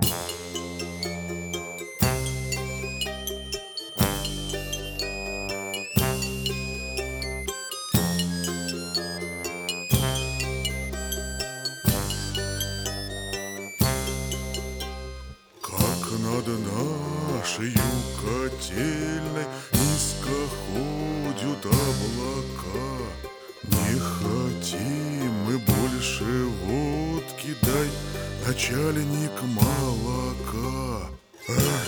Над нашей котельной низко ходят облака. Не хотим мы больше водки, дай, начальник, молока. Эх.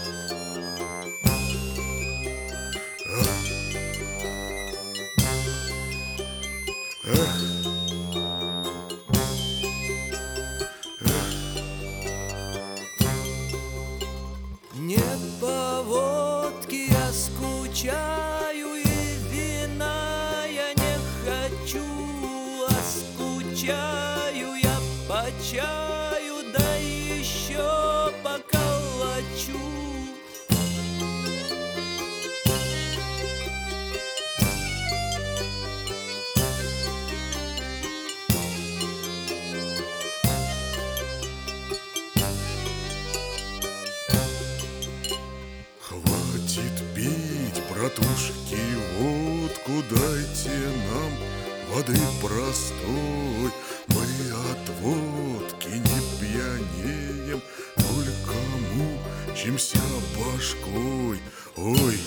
Не по водке я скучаю, и вина я не хочу, а скучаю я по чаю, да еще по калачу. Хватит пить, братушки, водку, дайте нам воды простой. Мы от водки не пьянеем, только мучимся башкой. Ой!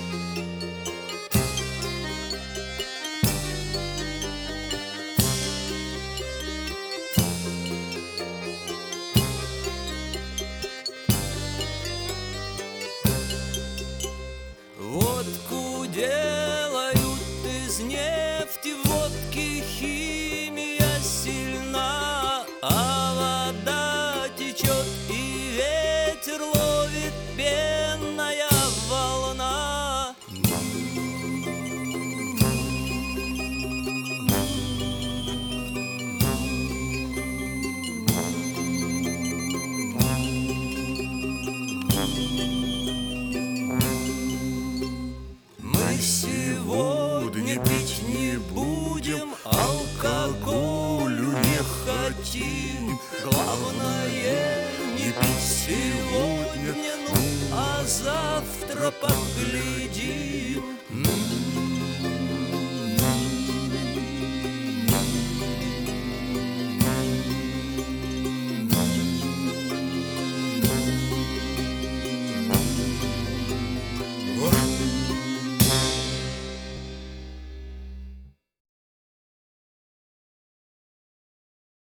Водку делают из нефти, водки химия сильна, а вода течет и ветер ловит, пенная волна. Сегодня пить не будем, алкоголю не хотим. Главное не пить сегодня, ну а завтра поглядим.